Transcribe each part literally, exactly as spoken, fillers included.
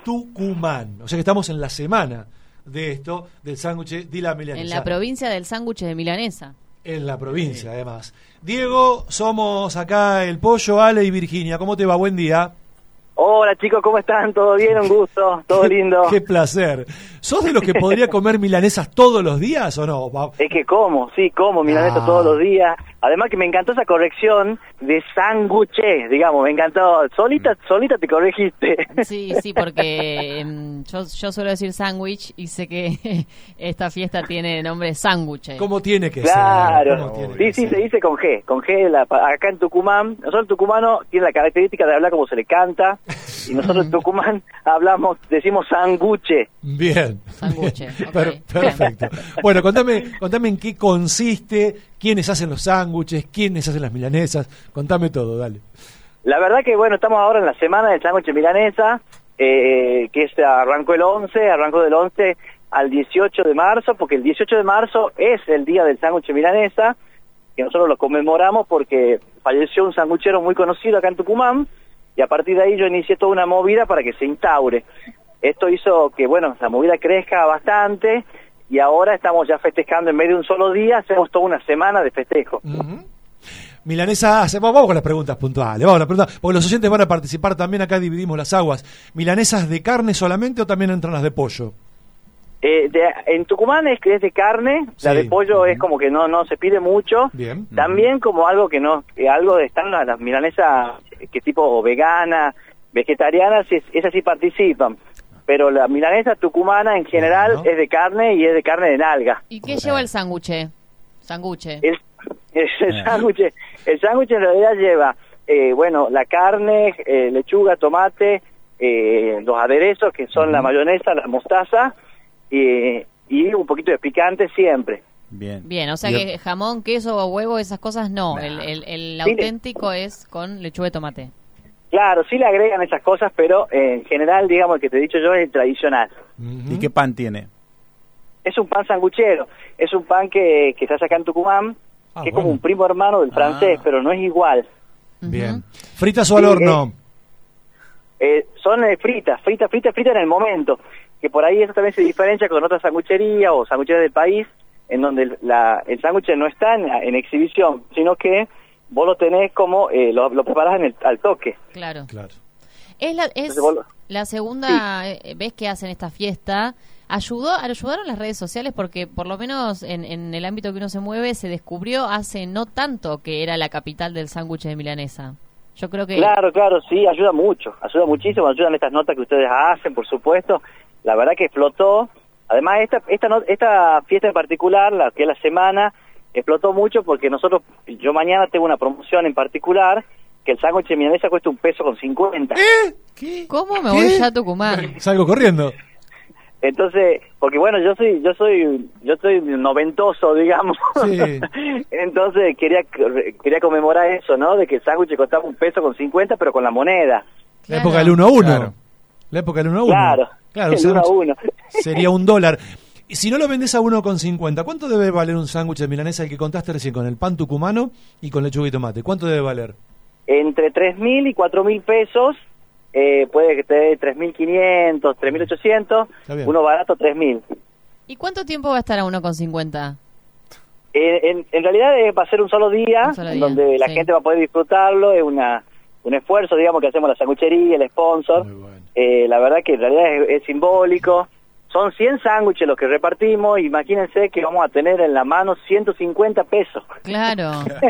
Tucumán. O sea que estamos en la semana de esto, del sándwich de la milanesa. En la provincia del sándwich de milanesa. En la provincia, sí. Además. Diego, somos acá el Pollo, Ale y Virginia. ¿Cómo te va? Buen día. Hola chicos, ¿cómo están? ¿Todo bien? Un gusto, todo lindo. Qué placer. ¿Sos de los que podría comer milanesas todos los días o no? Es que como, sí, como milanesas ah. todos los días. Además que me encantó esa corrección de sándwiches, digamos, me encantó. Solita, solita te corregiste. Sí, sí, porque um, yo, yo suelo decir sándwich y sé que esta fiesta tiene nombre de sándwiches. ¿Cómo tiene que claro. ser? Claro. Sí, sí, se dice con G, con G. La, acá en Tucumán, nosotros el tucumano tiene la característica de hablar como se le canta. Y nosotros en Tucumán hablamos, decimos sanguche. Bien. Sanguche. Okay. Per- perfecto. Bueno, contame, contame en qué consiste, quiénes hacen los sándwiches, quiénes hacen las milanesas. Contame todo, dale. La verdad que, bueno, estamos ahora en la semana del sándwich milanesa, eh, que es, arrancó el once, arrancó del once al dieciocho de marzo, porque el dieciocho de marzo es el día del sándwich milanesa, que nosotros lo conmemoramos porque falleció un sanguchero muy conocido acá en Tucumán. Y a partir de ahí yo inicié toda una movida para que se instaure. Esto hizo que, bueno, la movida crezca bastante y ahora estamos ya festejando en vez de un solo día, hacemos toda una semana de festejo. Uh-huh. Milanesa, vamos con las preguntas puntuales, vamos a las preguntas, porque los oyentes van a participar también, acá dividimos las aguas. ¿Milanesas de carne solamente o también entran las de pollo? Eh, de, en Tucumán es que es de carne, sí. La de pollo uh-huh. es como que no no se pide mucho. Bien. También uh-huh. como algo que no, que algo de están las, las milanesas que tipo vegana, vegetarianas, es, esas sí participan. Pero la milanesa tucumana en general uh-huh. es de carne y es de carne de nalga. ¿Y qué lleva el sándwich? Sándwich. El, el, el sándwich, el sándwich en realidad lleva, eh, bueno, la carne, eh, lechuga, tomate, eh, los aderezos que son uh-huh. la mayonesa, la mostaza. Y, y un poquito de picante siempre. Bien. Bien, o sea Bien. que jamón, queso o huevo, esas cosas no. Nah. El, el, el sí, auténtico le... es con lechuga de tomate. Claro, sí le agregan esas cosas, pero eh, en general, digamos, el que te he dicho yo es el tradicional. Uh-huh. ¿Y qué pan tiene? Es un pan sanguchero. Es un pan que, que se hace acá en Tucumán, ah, que bueno. es como un primo hermano del francés, ah. pero no es igual. Bien. Uh-huh. ¿Fritas o al horno? Eh, eh, son eh, fritas, fritas, fritas, fritas en el momento. Que por ahí eso también se diferencia con otras sangucherías o sangucherías del país, en donde la, el sándwich no está en, en exhibición, sino que vos lo tenés como, eh, lo, lo preparás en el, al toque. Claro. claro. Es la, es lo... la segunda sí. vez que hacen esta fiesta. ¿Ayudó, ayudaron las redes sociales? Porque por lo menos en, en el ámbito que uno se mueve, se descubrió hace no tanto que era la capital del sándwich de milanesa. Yo creo que... Claro, claro, sí, ayuda mucho, ayuda muchísimo, ayudan estas notas que ustedes hacen, por supuesto. La verdad que explotó. Además, esta esta no, esta fiesta en particular, la que es la semana, explotó mucho porque nosotros, yo mañana tengo una promoción en particular, que el sándwich de milanesa cuesta un peso con cincuenta. ¿Eh? ¿Qué? ¿Cómo me ¿Qué? voy ya a Tucumán? Salgo corriendo. Entonces, porque bueno, yo soy yo soy yo soy noventoso, digamos. Sí. Entonces quería quería conmemorar eso, ¿no? De que el sándwich costaba un peso con cincuenta, pero con la moneda. La claro. época del uno a uno. Claro. La época del uno a uno. Claro. Claro, el uno a uno. Sería un dólar. Y si no lo vendés a uno con cincuenta, ¿cuánto debe valer un sándwich de milanesa el que contaste recién con el pan tucumano y con lechuga y tomate? ¿Cuánto debe valer? Entre tres mil y cuatro mil pesos. Eh, puede que te dé tres mil quinientos, tres mil ochocientos, uno barato tres mil. ¿Y cuánto tiempo va a estar a uno con cincuenta? Eh, en, en realidad eh, va a ser un solo día, un solo día donde la sí. gente va a poder disfrutarlo, es una un esfuerzo, digamos, que hacemos la sanguchería, el sponsor. Bueno. Eh, la verdad que en realidad es, es simbólico. Son cien sándwiches los que repartimos, imagínense que vamos a tener en la mano ciento cincuenta pesos. Claro,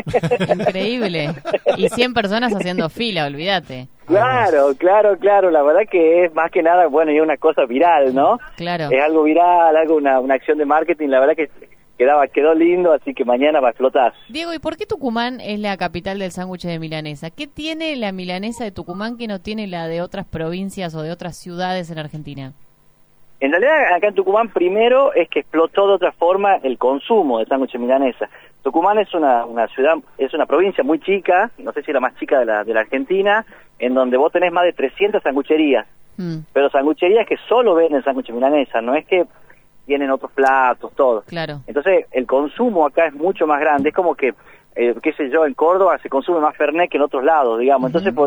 increíble. Y cien personas haciendo fila, olvídate. Claro, claro, claro, la verdad que es más que nada, bueno, y es una cosa viral, ¿no? Claro. Es algo viral, algo una, una acción de marketing, la verdad que quedaba quedó lindo, así que mañana va a explotar. Diego, ¿y por qué Tucumán es la capital del sándwich de milanesa? ¿Qué tiene la milanesa de Tucumán que no tiene la de otras provincias o de otras ciudades en Argentina? En realidad, acá en Tucumán, primero es que explotó de otra forma el consumo de sándwich de milanesa. Tucumán es una, una ciudad, es una provincia muy chica, no sé si la más chica de la, de la Argentina, en donde vos tenés más de trescientas sangucherías. Mm. Pero sangucherías que solo venden sándwich de milanesa, no es que tienen otros platos, todo. Claro. Entonces, el consumo acá es mucho más grande. Es como que, eh, qué sé yo, en Córdoba se consume más Fernet que en otros lados, digamos. Uh-huh. Entonces, pues,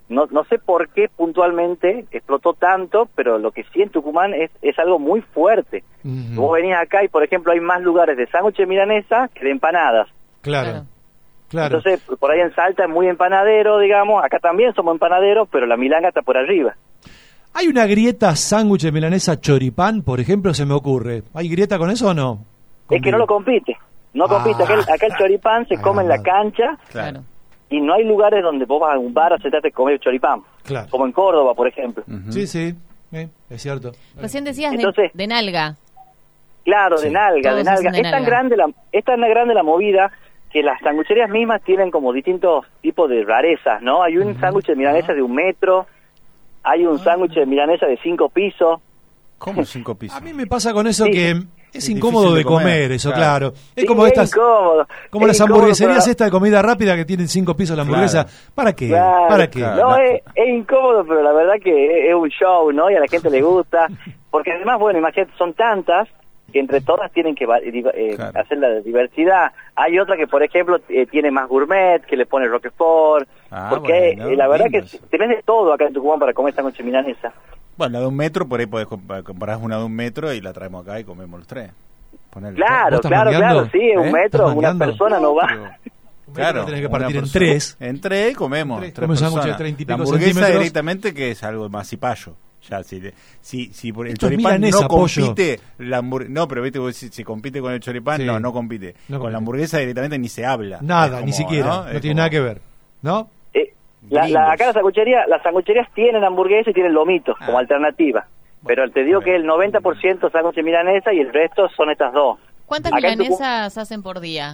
no no sé por qué puntualmente explotó tanto, pero lo que sí en Tucumán es, es algo muy fuerte. Uh-huh. Vos venís acá y, por ejemplo, hay más lugares de sándwich de milanesa que de empanadas. Claro, claro. Entonces, por ahí en Salta es muy empanadero, digamos, acá también somos empanaderos, pero la milanga está por arriba. ¿Hay una grieta sándwich de milanesa choripán, por ejemplo, se me ocurre? ¿Hay grieta con eso o no? ¿Con es que no lo compite, no compite. Ah. Acá, el, acá el choripán se ah, come en la cancha. Claro. Y no hay lugares donde vos vas a un bar a sentarte a comer choripán. Claro. Como en Córdoba, por ejemplo. Uh-huh. Sí, sí, eh, es cierto. Recién decías Entonces, de, de nalga. Claro, sí. de nalga, de nalga. de es, nalga. Tan grande la, es tan grande la movida que las sangucherías mismas tienen como distintos tipos de rarezas, ¿no? Hay un uh-huh. sándwich de milanesa uh-huh. de un metro, hay un uh-huh. sándwich de milanesa de cinco pisos. ¿Cómo cinco pisos? A mí me pasa con eso sí. que... Es, es incómodo de comer, comer eso, claro. claro. Es sí, como es estas, incómodo, como es las incómodo, hamburgueserías pero... esta de comida rápida que tienen cinco pisos la hamburguesa. Claro. ¿Para qué? Claro, ¿Para qué? Claro. No, es, es incómodo, pero la verdad que es un show, ¿no? Y a la gente le gusta. Porque además, bueno, imagínate, son tantas que entre todas tienen que eh, claro. hacer la diversidad. Hay otra que, por ejemplo, eh, tiene más gourmet, que le pone Roquefort. Ah, porque bueno, eh, la verdad que tenés de todo acá en Tucumán para comer esta noche milanesa. Bueno, la de un metro, por ahí podés comparar una de un metro y la traemos acá y comemos los tres. Ponerle. Claro, claro, claro, sí, en un ¿Eh? metro una persona no va. Pero, claro, tenés que partir en tres. En tres comemos. En tres, tres comemos de treinta y pico la hamburguesa centímetros. Directamente que es algo más cipallo. Ya, si, si, si por el Esto choripán no compite, la hamburg... no, pero viste, si, si compite con el choripán, sí. no, no compite. No con compite. La hamburguesa directamente ni se habla. Nada, como, ni siquiera, no, no tiene como... nada que ver, ¿no? Eh, la, la, acá la sanguchería, las sangucherías tienen hamburguesa y tienen lomito ah. como alternativa. Pero te digo que el noventa por ciento sándwich de milanesa y el resto son estas dos. ¿Cuántas acá milanesas tu... hacen por día?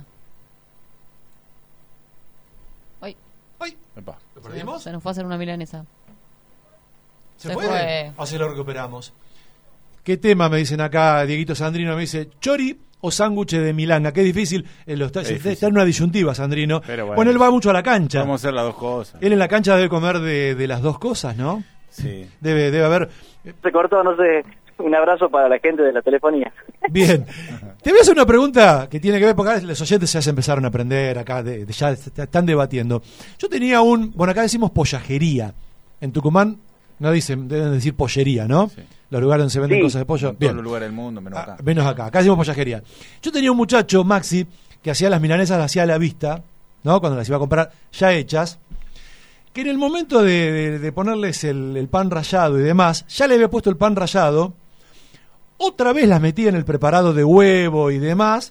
Ay, ay, ¿lo perdimos? Se nos fue a hacer una milanesa. ¿Se, ¿Se fue? fue? Así lo recuperamos. ¿Qué tema me dicen acá? Dieguito Sandrino me dice, ¿chori o sándwich de milanga? Qué difícil. Eh, lo está, difícil. Está en una disyuntiva, Sandrino. Pero bueno, bueno, él va mucho a la cancha. Vamos a hacer las dos cosas. Él en la cancha debe comer de, de las dos cosas, ¿no? Sí. Debe, debe haber... Se cortó, no sé... Un abrazo para la gente de la telefonía. Bien. Te voy a hacer una pregunta que tiene que ver, porque los oyentes ya se empezaron a aprender acá, de, de, ya están debatiendo. Yo tenía un, bueno, acá decimos pollajería. En Tucumán no dicen, deben decir pollería, ¿no? Sí. Los lugares donde se venden sí. cosas de pollo. En Bien. todos los lugares del mundo, menos acá. Ah, menos acá. Acá decimos pollajería. Yo tenía un muchacho, Maxi, que hacía las milanesas, las hacía a la vista, ¿no? Cuando las iba a comprar ya hechas. Que en el momento de, de, de ponerles el, el pan rallado y demás, ya le había puesto el pan rallado. Otra vez las metía en el preparado de huevo y demás,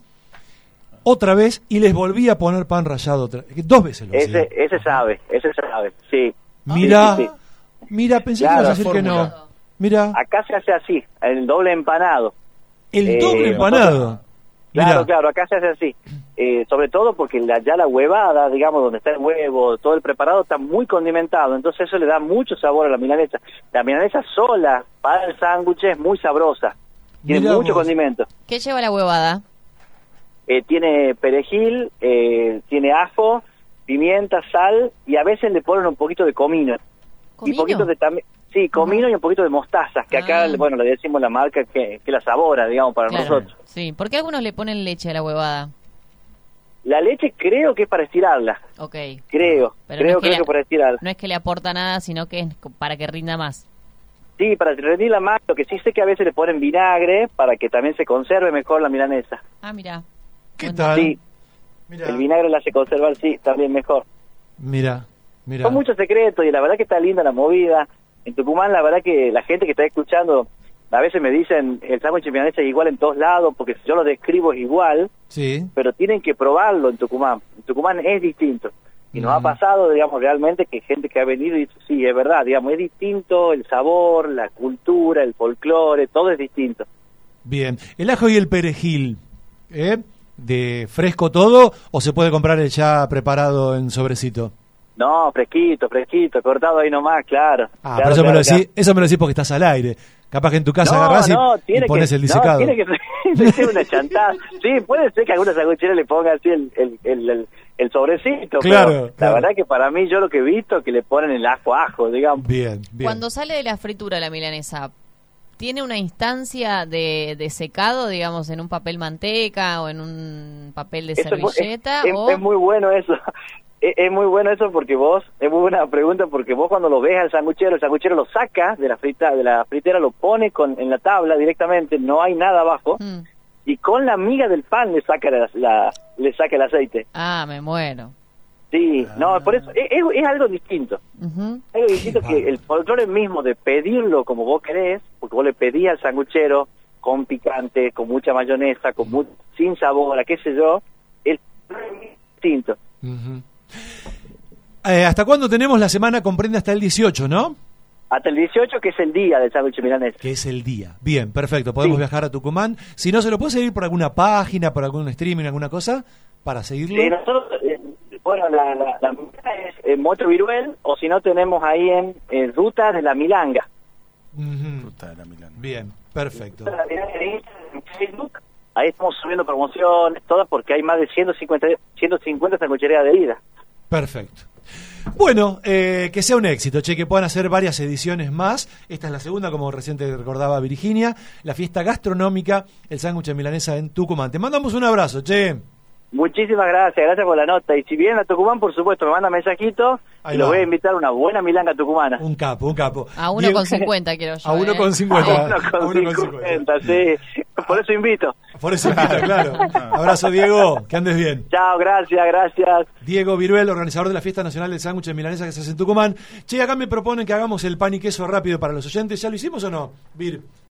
otra vez, y les volvía a poner pan rallado otra, dos veces lo ese, hacía. Ese sabe, ese sabe, sí. Mira, sí, sí. mira, pensé claro, que ibas a decir que no. Mira. Acá se hace así, el doble empanado. El eh, doble empanado. Claro, Mirá. claro, acá se hace así. Eh, sobre todo porque la, ya la huevada, digamos, donde está el huevo, todo el preparado está muy condimentado, entonces eso le da mucho sabor a la milanesa. La milanesa sola para el sándwich es muy sabrosa. Tiene Mirá mucho vos. condimento. ¿Qué lleva la huevada? Eh, tiene perejil, eh, tiene ajo, pimienta, sal y a veces le ponen un poquito de comino. ¿Comino? Y poquito de también, sí, comino uh-huh. y un poquito de mostaza, que acá, ah. bueno, le decimos la marca que, que la sabora, digamos, para claro. nosotros. Sí, ¿por qué algunos le ponen leche a la huevada? La leche creo que es para estirarla. Ok. Creo, Pero creo, no es que, creo le, que para estirarla. No es que le aporta nada, sino que es para que rinda más. Sí, para rendirla más, lo que sí sé que a veces le ponen vinagre para que también se conserve mejor la milanesa. Ah, mira. ¿Qué bueno. tal? Sí, mirá. El vinagre la hace conservar, sí, también mejor. Mira, mira. Son muchos secretos y la verdad que está linda la movida. En Tucumán la verdad que la gente que está escuchando, a veces me dicen el sándwich milanesa es igual en todos lados, porque si yo lo describo es igual, sí. pero tienen que probarlo en Tucumán. En Tucumán es distinto. Y nos mm. ha pasado, digamos, realmente que gente que ha venido y dice, sí, es verdad, digamos, es distinto el sabor, la cultura, el folclore, todo es distinto. Bien. ¿El ajo y el perejil, eh, de fresco todo, o se puede comprar el ya preparado en sobrecito? No, fresquito, fresquito, cortado ahí nomás, claro. Ah, claro, pero eso, claro, me lo decís, claro. eso me lo decís porque estás al aire. Capaz que en tu casa no, agarrás no, y, y pones que, el disecado. No, tiene que ser una chantada. Sí, puede ser que algunas sangucheras le pongan así el, el, el, el, el sobrecito, claro, pero claro. la verdad que para mí yo lo que he visto es que le ponen el ajo ajo, digamos. Bien, bien. Cuando sale de la fritura la milanesa, ¿tiene una instancia de, de secado, digamos, en un papel manteca o en un papel de eso servilleta? Es, es, o... es muy bueno eso. es, es muy bueno eso porque vos, es muy buena pregunta porque vos cuando lo ves al sanguchero, el sanguchero lo saca de la frita, de la fritera, lo pone con en la tabla directamente, no hay nada abajo, mm. y con la miga del pan le saca la, la le saca el aceite. Ah, me muero. Sí, ah. no, por eso es, es, es algo distinto. Uh-huh. Es algo distinto que el folclore mismo de pedirlo como vos querés, porque vos le pedís al sanguchero con picante, con mucha mayonesa, con muy, sin sabor, a qué sé yo, es distinto. Uh-huh. eh, ¿Hasta cuándo tenemos la semana? Comprende hasta el dieciocho, ¿no? Hasta el dieciocho, que es el día del sándwich milanés. Que es el día. Bien, perfecto. Podemos sí. viajar a Tucumán. Si no, ¿se lo puede seguir por alguna página, por algún streaming, alguna cosa, para seguirlo? Sí, nosotros, eh, bueno, la, la, la es en Mocho Viruel, o si no, tenemos ahí en, en Ruta de la Milanga. Uh-huh. Ruta de la Milanga. Bien, perfecto. Ruta de la Milanga en Facebook. Ahí estamos subiendo promociones, todas, porque hay más de ciento cincuenta, ciento cincuenta sangucherías adheridas. Perfecto. Bueno, eh, que sea un éxito, che, que puedan hacer varias ediciones más. Esta es la segunda, como recién te recordaba Virginia, la fiesta gastronómica, el sándwich de milanesa en Tucumán. Te mandamos un abrazo, che. Muchísimas gracias, gracias por la nota. Y si vienen a Tucumán, por supuesto, me manda mensajito y lo voy a invitar a una buena milanga tucumana. Un capo, un capo. A uno con cincuenta quiero yo. A uno eh. con cincuenta. A uno con, a uno con cincuenta, sí. Por eso invito. Por eso invito, claro. Abrazo, Diego, que andes bien. Chao, gracias, gracias. Diego Viruel, organizador de la Fiesta Nacional del Sándwich de Milanesa que se hace en Tucumán. Che, acá me proponen que hagamos el pan y queso rápido para los oyentes. ¿Ya lo hicimos o no, Vir?